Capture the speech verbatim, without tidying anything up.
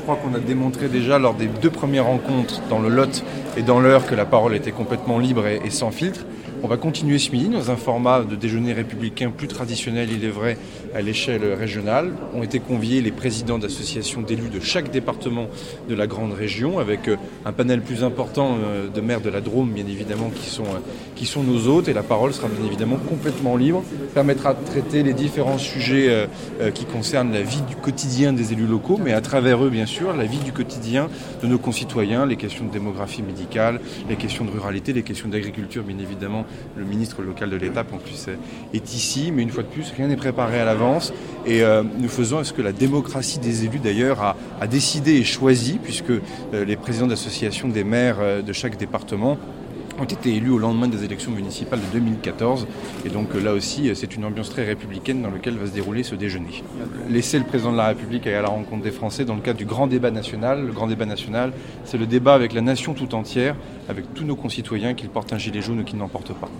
crois qu'on a démontré déjà lors des deux premières rencontres dans le Lot et dans l'Eure que la parole était complètement libre et, et sans filtre. On va continuer ce midi dans un format de déjeuner républicain plus traditionnel, il est vrai, à l'échelle régionale. Ont été conviés les présidents d'associations d'élus de chaque département de la grande région, avec un panel plus important de maires de la Drôme, bien évidemment, qui sont, qui sont nos hôtes. Et la parole sera bien évidemment complètement libre, permettra de traiter les différents sujets qui concernent la vie du quotidien des élus locaux, mais à travers eux, bien sûr, la vie du quotidien de nos concitoyens, les questions de démographie médicale, les questions de ruralité, les questions d'agriculture, bien évidemment. Le ministre local de l'État, en plus, est ici, mais une fois de plus, rien n'est préparé à l'avance. Et euh, nous faisons ce que la démocratie des élus, d'ailleurs, a, a décidé et choisi, puisque euh, les présidents d'associations des maires euh, de chaque département ont été élus au lendemain des élections municipales de deux mille quatorze. Et donc là aussi, c'est une ambiance très républicaine dans laquelle va se dérouler ce déjeuner. Laisser le président de la République aller à la rencontre des Français dans le cadre du grand débat national. Le grand débat national, c'est le débat avec la nation tout entière, avec tous nos concitoyens, qu'ils portent un gilet jaune ou qu'ils n'en portent pas.